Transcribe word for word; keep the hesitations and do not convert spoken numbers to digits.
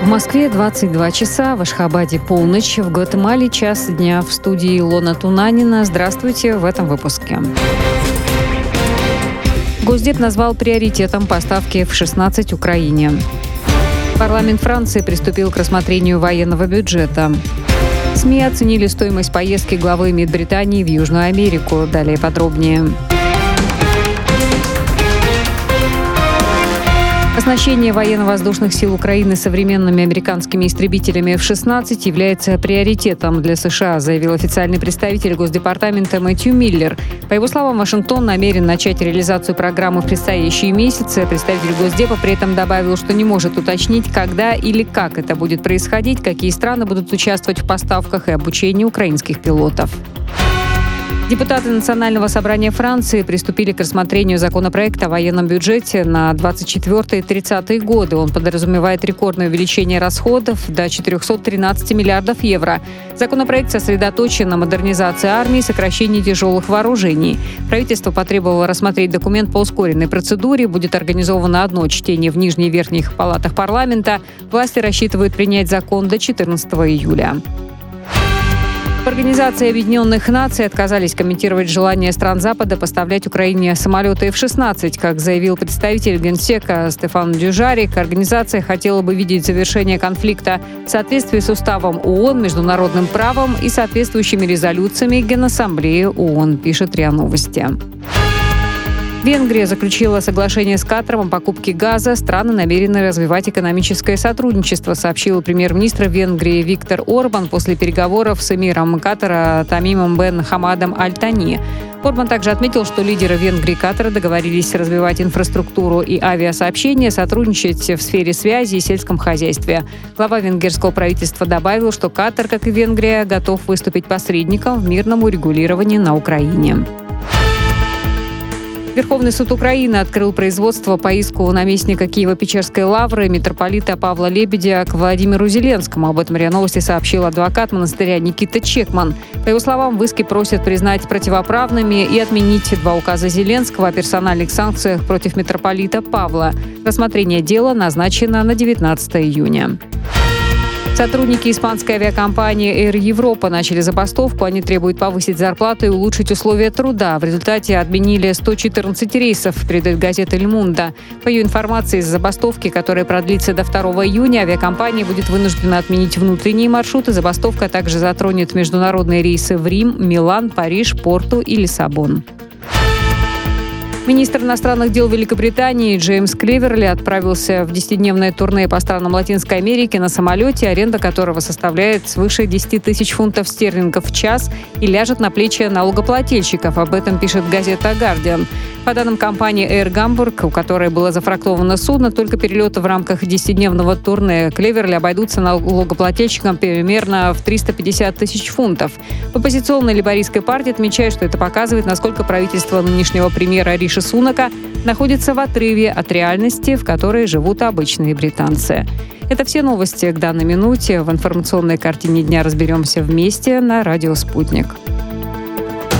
Москве двадцать два часа, в Ашхабаде полночь, в Гватемале час дня. В студии Илона Тунанина. Здравствуйте в этом выпуске. Госдеп назвал приоритетом поставки эф шестнадцать Украине. Парламент Франции приступил к рассмотрению военного бюджета. СМИ оценили стоимость поездки главы МИД Британии в Южную Америку. Далее подробнее. Оснащение военно-воздушных сил Украины современными американскими истребителями эф шестнадцать является приоритетом для США, заявил официальный представитель Госдепартамента Мэтью Миллер. По его словам, Вашингтон намерен начать реализацию программы в предстоящие месяцы. Представитель Госдепа при этом добавил, что не может уточнить, когда или как это будет происходить, какие страны будут участвовать в поставках и обучении украинских пилотов. Депутаты Национального собрания Франции приступили к рассмотрению законопроекта о военном бюджете на двадцать четвёртый - тридцатый годы. Он подразумевает рекордное увеличение расходов до четырехсот тринадцати миллиардов евро. Законопроект сосредоточен на модернизации армии и сокращении тяжелых вооружений. Правительство потребовало рассмотреть документ по ускоренной процедуре. Будет организовано одно чтение в нижней и верхних палатах парламента. Власти рассчитывают принять закон до четырнадцатого июля. В Организации Объединенных Наций отказались комментировать желание стран Запада поставлять Украине самолеты эф шестнадцать. Как заявил представитель Генсека Стефан Дюжарик, организация хотела бы видеть завершение конфликта в соответствии с уставом ООН, международным правом и соответствующими резолюциями Генассамблеи ООН, пишет РИА Новости. Венгрия заключила соглашение с Катаром о покупке газа. Страны намерены развивать экономическое сотрудничество, сообщил премьер-министр Венгрии Виктор Орбан после переговоров с эмиром Катара Тамимом бен Хамадом Аль-Тани. Орбан также отметил, что лидеры Венгрии и Катара договорились развивать инфраструктуру и авиасообщения, сотрудничать в сфере связи и сельском хозяйстве. Глава венгерского правительства добавил, что Катар, как и Венгрия, готов выступить посредником в мирном урегулировании на Украине. Верховный суд Украины открыл производство по иску наместника Киево-Печерской лавры митрополита Павла Лебедя к Владимиру Зеленскому. Об этом РИА Новости сообщил адвокат монастыря Никита Чекман. По его словам, в иске просят признать противоправными и отменить два указа Зеленского о персональных санкциях против митрополита Павла. Рассмотрение дела назначено на девятнадцатое июня. Сотрудники испанской авиакомпании Air Europa начали забастовку. Они требуют повысить зарплату и улучшить условия труда. В результате отменили сто четырнадцать рейсов, передает газета «Эль Мундо». По ее информации, из-за забастовки, которая продлится до второго июня, авиакомпания будет вынуждена отменить внутренние маршруты. Забастовка также затронет международные рейсы в Рим, Милан, Париж, Порту и Лиссабон. Министр иностранных дел Великобритании Джеймс Клеверли отправился в десятидневное турне по странам Латинской Америки на самолете, аренда которого составляет свыше десяти тысяч фунтов стерлингов в час и ляжет на плечи налогоплательщиков. Об этом пишет газета «Гардиан». По данным компании Air Hamburg, у которой было зафрахтовано судно, только перелеты в рамках десятидневного турне Клеверли обойдутся налогоплательщикам примерно в триста пятьдесят тысяч фунтов. Оппозиционная лейбористская партия отмечает, что это показывает, насколько правительство нынешнего премьера Риши Сунака находится в отрыве от реальности, в которой живут обычные британцы. Это все новости к данной минуте. В информационной картине дня разберемся вместе на радио «Спутник».